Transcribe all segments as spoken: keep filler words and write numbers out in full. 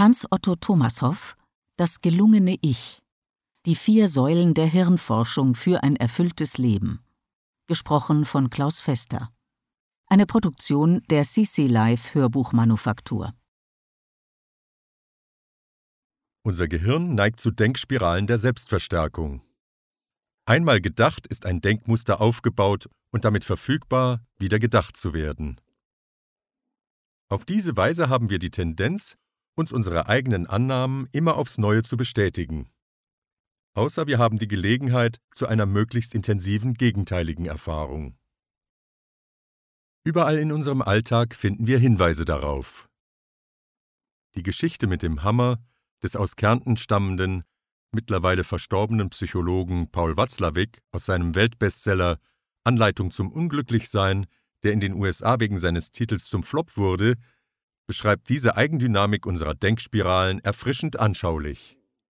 Hans-Otto Thomashoff, Das gelungene Ich. Die vier Säulen der Hirnforschung für ein erfülltes Leben. Gesprochen von Klaus Fester. Eine Produktion der C C Live Hörbuchmanufaktur. Unser Gehirn neigt zu Denkspiralen der Selbstverstärkung. Einmal gedacht ist ein Denkmuster aufgebaut und damit verfügbar, wieder gedacht zu werden. Auf diese Weise haben wir die Tendenz, uns unsere eigenen Annahmen immer aufs Neue zu bestätigen. Außer wir haben die Gelegenheit zu einer möglichst intensiven gegenteiligen Erfahrung. Überall in unserem Alltag finden wir Hinweise darauf. Die Geschichte mit dem Hammer des aus Kärnten stammenden, mittlerweile verstorbenen Psychologen Paul Watzlawick aus seinem Weltbestseller Anleitung zum Unglücklichsein, der in den U S A wegen seines Titels zum Flop wurde, beschreibt diese Eigendynamik unserer Denkspiralen erfrischend anschaulich.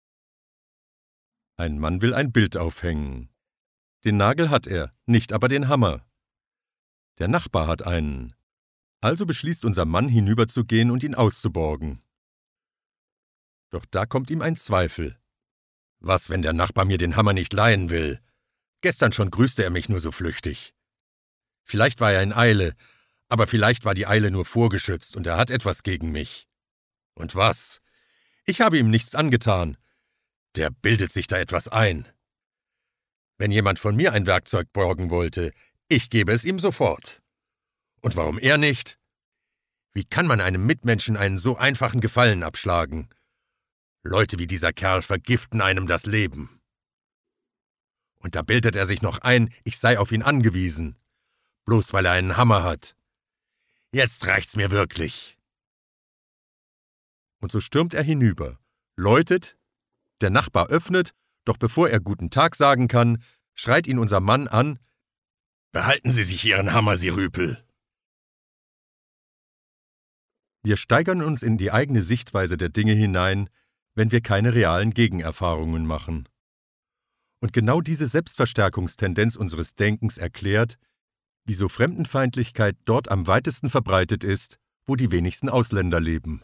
Ein Mann will ein Bild aufhängen. Den Nagel hat er, nicht aber den Hammer. Der Nachbar hat einen. Also beschließt unser Mann, hinüberzugehen und ihn auszuborgen. Doch da kommt ihm ein Zweifel. Was, wenn der Nachbar mir den Hammer nicht leihen will? Gestern schon grüßte er mich nur so flüchtig. Vielleicht war er in Eile, aber vielleicht war die Eile nur vorgeschützt und er hat etwas gegen mich. Und was? Ich habe ihm nichts angetan. Der bildet sich da etwas ein. Wenn jemand von mir ein Werkzeug borgen wollte, ich gebe es ihm sofort. Und warum er nicht? Wie kann man einem Mitmenschen einen so einfachen Gefallen abschlagen? Leute wie dieser Kerl vergiften einem das Leben. Und da bildet er sich noch ein, ich sei auf ihn angewiesen, bloß weil er einen Hammer hat. Jetzt reicht's mir wirklich. Und so stürmt er hinüber, läutet, der Nachbar öffnet, doch bevor er guten Tag sagen kann, schreit ihn unser Mann an: »Behalten Sie sich Ihren Hammer, Sie Rüpel!« Wir steigern uns in die eigene Sichtweise der Dinge hinein, wenn wir keine realen Gegenerfahrungen machen. Und genau diese Selbstverstärkungstendenz unseres Denkens erklärt, wieso Fremdenfeindlichkeit dort am weitesten verbreitet ist, wo die wenigsten Ausländer leben.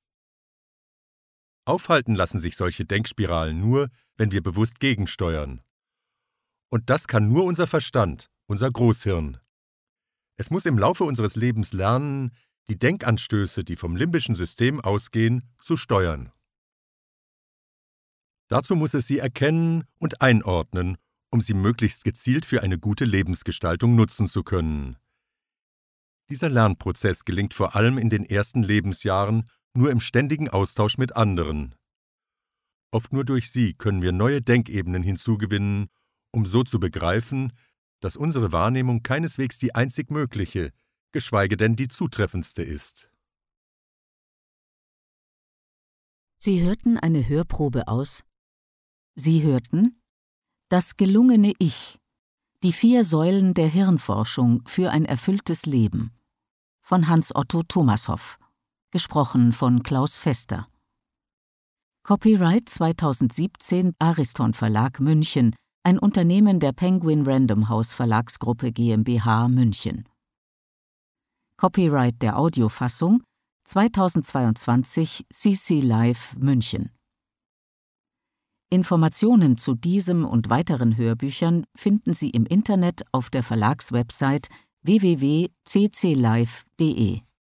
Aufhalten lassen sich solche Denkspiralen nur, wenn wir bewusst gegensteuern. Und das kann nur unser Verstand, unser Großhirn. Es muss im Laufe unseres Lebens lernen, die Denkanstöße, die vom limbischen System ausgehen, zu steuern. Dazu muss es sie erkennen und einordnen, um sie möglichst gezielt für eine gute Lebensgestaltung nutzen zu können. Dieser Lernprozess gelingt vor allem in den ersten Lebensjahren nur im ständigen Austausch mit anderen. Oft nur durch sie können wir neue Denkebenen hinzugewinnen, um so zu begreifen, dass unsere Wahrnehmung keineswegs die einzig mögliche, geschweige denn die zutreffendste ist. Sie hörten eine Hörprobe aus. Sie hörten Das gelungene Ich. Die vier Säulen der Hirnforschung für ein erfülltes Leben. Von Hans-Otto Thomashoff. Gesprochen von Klaus Fester. Copyright zweitausendsiebzehn Ariston Verlag München, ein Unternehmen der Penguin Random House Verlagsgruppe GmbH München. Copyright der Audiofassung zweitausendzweiundzwanzig C C Live München. Informationen zu diesem und weiteren Hörbüchern finden Sie im Internet auf der Verlagswebsite w w w punkt c c live punkt d e.